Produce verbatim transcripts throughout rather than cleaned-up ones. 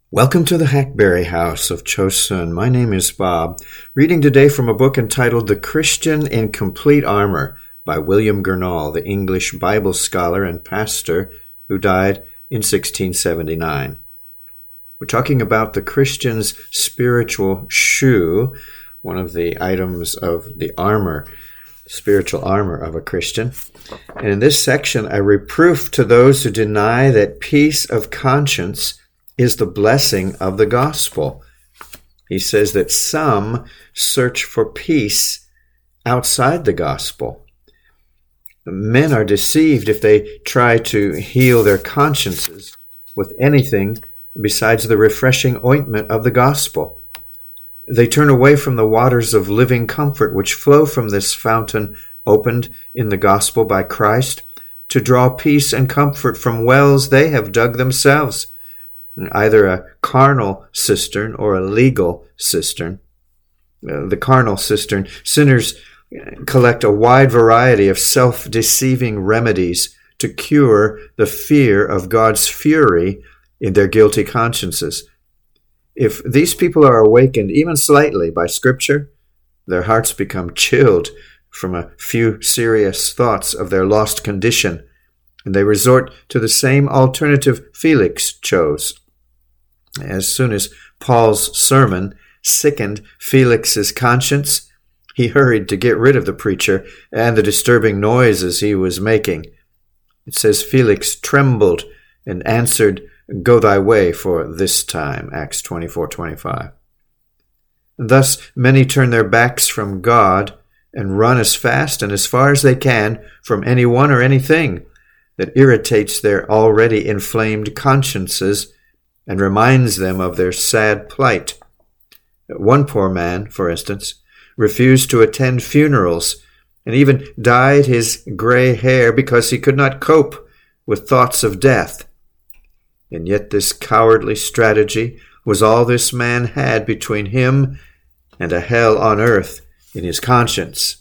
Welcome to the Hackberry House of Chosun. My name is Bob, reading today from a book entitled The Christian in Complete Armor by William Gurnall, the English Bible scholar and pastor who died in sixteen seventy-nine. We're talking about the Christian's spiritual shoe, one of the items of the armor, spiritual armor of a Christian. And in this section, a reproof to those who deny that peace of conscience is the blessing of the gospel. He says that some search for peace outside the gospel. Men are deceived if they try to heal their consciences with anything besides the refreshing ointment of the gospel. They turn away from the waters of living comfort which flow from this fountain opened in the gospel by Christ to draw peace and comfort from wells they have dug themselves, either a carnal cistern or a legal cistern. Uh, the carnal cistern, sinners collect a wide variety of self-deceiving remedies to cure the fear of God's fury in their guilty consciences. If these people are awakened even slightly by Scripture, their hearts become chilled from a few serious thoughts of their lost condition, and they resort to the same alternative Felix chose. As soon as Paul's sermon sickened Felix's conscience, he hurried to get rid of the preacher and the disturbing noises he was making. It says Felix trembled and answered, "Go thy way for this time," Acts twenty-four twenty-five. Thus many turn their backs from God and run as fast and as far as they can from anyone or anything that irritates their already inflamed consciences and reminds them of their sad plight. One poor man, for instance, refused to attend funerals and even dyed his gray hair because he could not cope with thoughts of death. And yet this cowardly strategy was all this man had between him and a hell on earth in his conscience.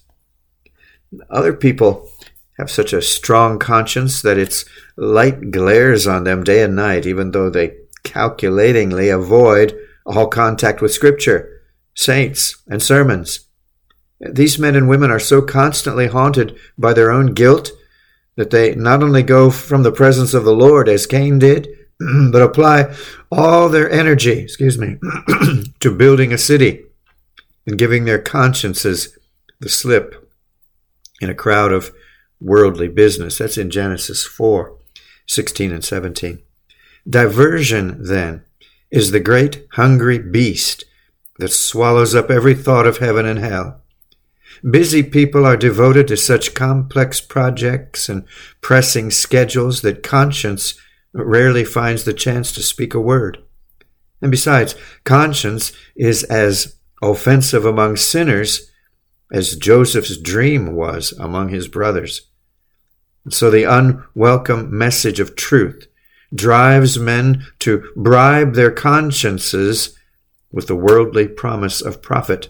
Other people have such a strong conscience that its light glares on them day and night, even though they calculatingly avoid all contact with Scripture, saints, and sermons. These men and women are so constantly haunted by their own guilt that they not only go from the presence of the Lord as Cain did, but apply all their energy, excuse me, to building a city and giving their consciences the slip in a crowd of worldly business. That's in Genesis four, sixteen and seventeen. Diversion, then, is the great hungry beast that swallows up every thought of heaven and hell. Busy people are devoted to such complex projects and pressing schedules that conscience rarely finds the chance to speak a word. And besides, conscience is as offensive among sinners as Joseph's dream was among his brothers. And so the unwelcome message of truth drives men to bribe their consciences with the worldly promise of profit.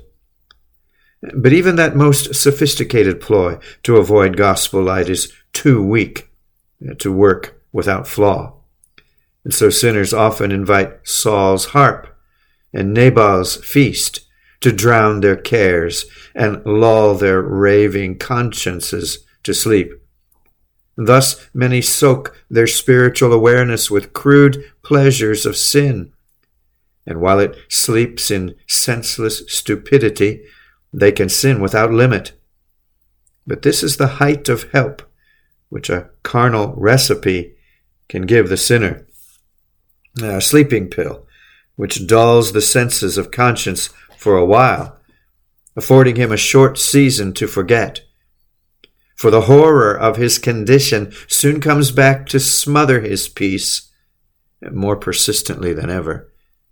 But even that most sophisticated ploy to avoid gospel light is too weak to work without flaw. And so sinners often invite Saul's harp and Nabal's feast to drown their cares and lull their raving consciences to sleep. Thus many soak their spiritual awareness with crude pleasures of sin, and while it sleeps in senseless stupidity, they can sin without limit. But this is the height of help which a carnal recipe can give the sinner. A sleeping pill which dulls the senses of conscience for a while, affording him a short season to forget. For the horror of his condition soon comes back to smother his peace more persistently than ever.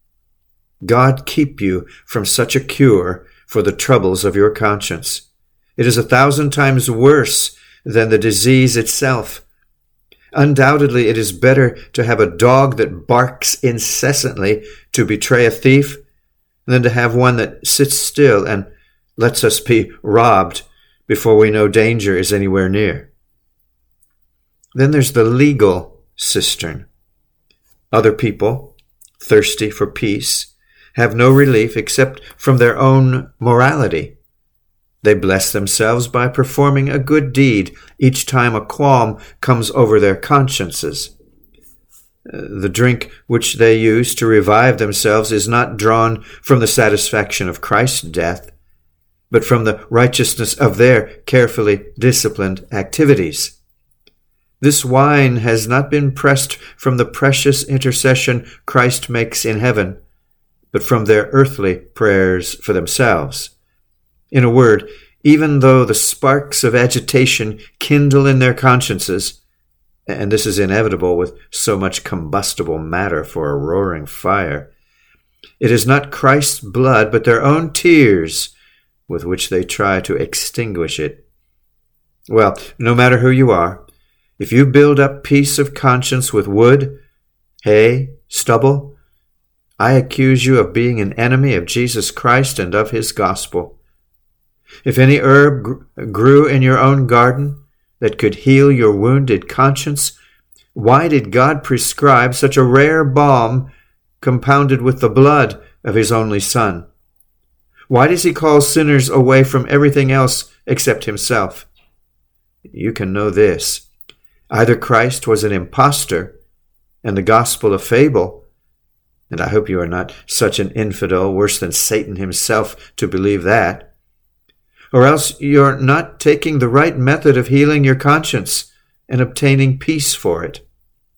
God keep you from such a cure for the troubles of your conscience. It is a thousand times worse than the disease itself. Undoubtedly, it is better to have a dog that barks incessantly to betray a thief than to have one that sits still and lets us be robbed before we know danger is anywhere near. Then there's the legal cistern. Other people thirsty for peace, have no relief except from their own morality. They bless themselves by performing a good deed each time a qualm comes over their consciences. The drink which they use to revive themselves is not drawn from the satisfaction of Christ's death, but from the righteousness of their carefully disciplined activities. This wine has not been pressed from the precious intercession Christ makes in heaven, but from their earthly prayers for themselves. In a word, even though the sparks of agitation kindle in their consciences, and this is inevitable with so much combustible matter for a roaring fire, it is not Christ's blood, but their own tears with which they try to extinguish it. Well, no matter who you are, if you build up peace of conscience with wood, hay, stubble, I accuse you of being an enemy of Jesus Christ and of his gospel. If any herb grew in your own garden that could heal your wounded conscience, why did God prescribe such a rare balm compounded with the blood of his only Son? Why does he call sinners away from everything else except himself? You can know this. Either Christ was an impostor and the gospel a fable, and I hope you are not such an infidel, worse than Satan himself, to believe that, or else you're not taking the right method of healing your conscience and obtaining peace for it.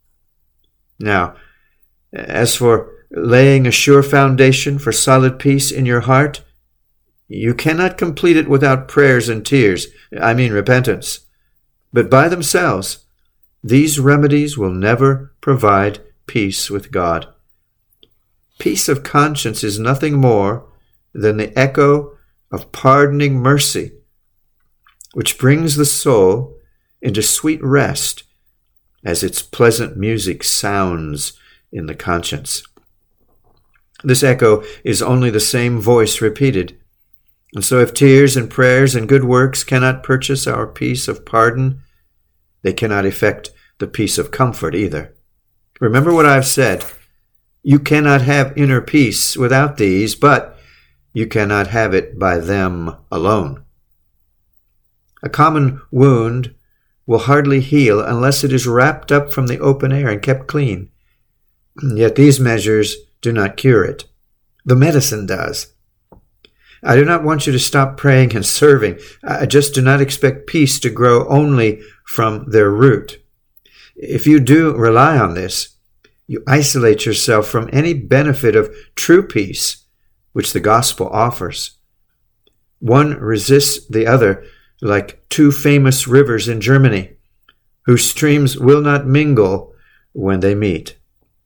Now, as for laying a sure foundation for solid peace in your heart, you cannot complete it without prayers and tears, I mean repentance. But by themselves, these remedies will never provide peace with God. Peace of conscience is nothing more than the echo of pardoning mercy, which brings the soul into sweet rest as its pleasant music sounds in the conscience. This echo is only the same voice repeated. And so if tears and prayers and good works cannot purchase our peace of pardon, they cannot effect the peace of comfort either. Remember what I've said. You cannot have inner peace without these, but you cannot have it by them alone. A common wound will hardly heal unless it is wrapped up from the open air and kept clean. Yet these measures do not cure it. The medicine does. I do not want you to stop praying and serving. I just do not expect peace to grow only from their root. If you do rely on this, you isolate yourself from any benefit of true peace which the gospel offers. One resists the other like two famous rivers in Germany, whose streams will not mingle when they meet.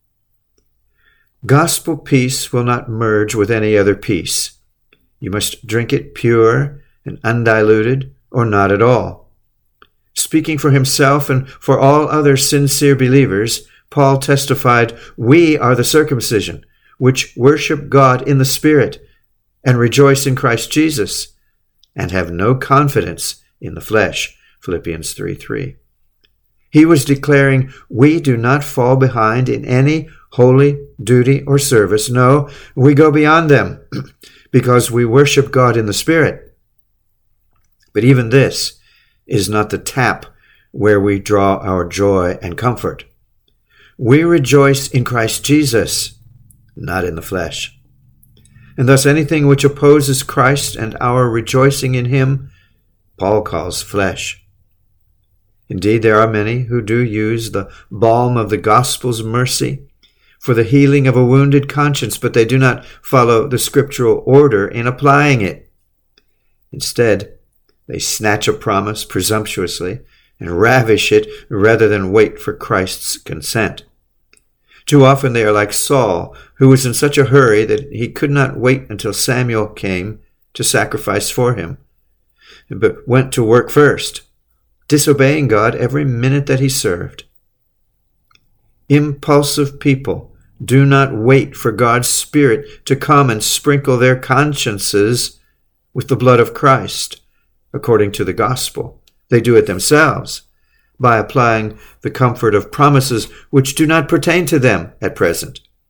Gospel peace will not merge with any other peace. You must drink it pure and undiluted, or not at all. Speaking for himself and for all other sincere believers, Paul testified, "We are the circumcision, which worship God in the Spirit, and rejoice in Christ Jesus, and have no confidence in the flesh." Philippians three three. He was declaring, we do not fall behind in any holy duty or service. No, we go beyond them, because we worship God in the Spirit. But even this is not the tap where we draw our joy and comfort. We rejoice in Christ Jesus, not in the flesh. And thus anything which opposes Christ and our rejoicing in him, Paul calls flesh. Indeed, there are many who do use the balm of the gospel's mercy for the healing of a wounded conscience, but they do not follow the scriptural order in applying it. Instead, they snatch a promise presumptuously and ravish it rather than wait for Christ's consent. Too often they are like Saul, who was in such a hurry that he could not wait until Samuel came to sacrifice for him, but went to work first, disobeying God every minute that he served. Impulsive people do not wait for God's Spirit to come and sprinkle their consciences with the blood of Christ, according to the gospel. They do it themselves, by applying the comfort of promises which do not pertain to them at present.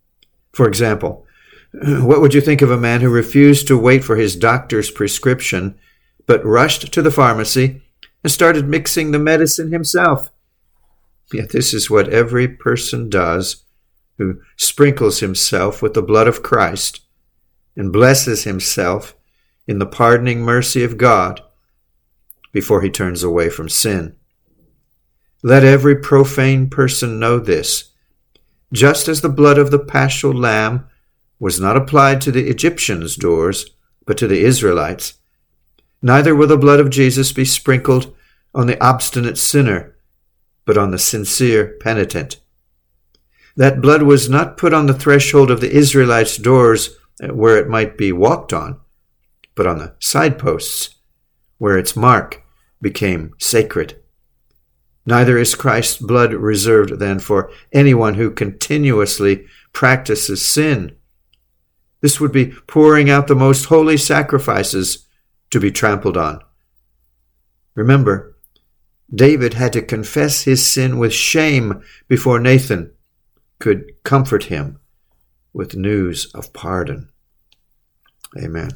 For example, what would you think of a man who refused to wait for his doctor's prescription, but rushed to the pharmacy and started mixing the medicine himself? Yet this is what every person does who sprinkles himself with the blood of Christ and blesses himself in the pardoning mercy of God before he turns away from sin. Let every profane person know this. Just as the blood of the paschal lamb was not applied to the Egyptians' doors, but to the Israelites, neither will the blood of Jesus be sprinkled on the obstinate sinner, but on the sincere penitent. That blood was not put on the threshold of the Israelites' doors where it might be walked on, but on the side posts, where its mark became sacred. Neither is Christ's blood reserved then for anyone who continuously practices sin. This would be pouring out the most holy sacrifices to be trampled on. Remember, David had to confess his sin with shame before Nathan could comfort him with news of pardon. Amen.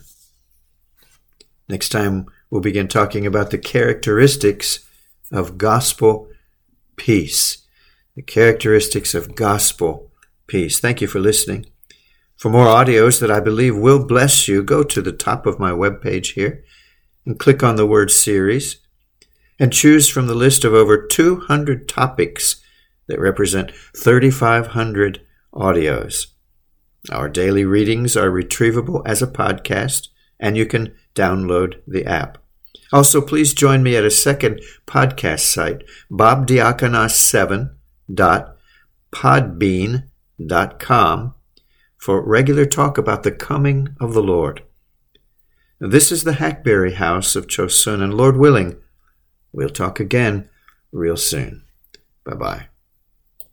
Next time, we'll begin talking about the characteristics of gospel peace. The characteristics of gospel peace. Thank you for listening. For more audios that I believe will bless you, go to the top of my webpage here and click on the word series and choose from the list of over two hundred topics that represent thirty-five hundred audios. Our daily readings are retrievable as a podcast, and you can download the app. Also, please join me at a second podcast site, bob diakonos seven dot podbean dot com, for regular talk about the coming of the Lord. This is the Hackberry House of Chosun, and Lord willing, we'll talk again real soon. Bye-bye.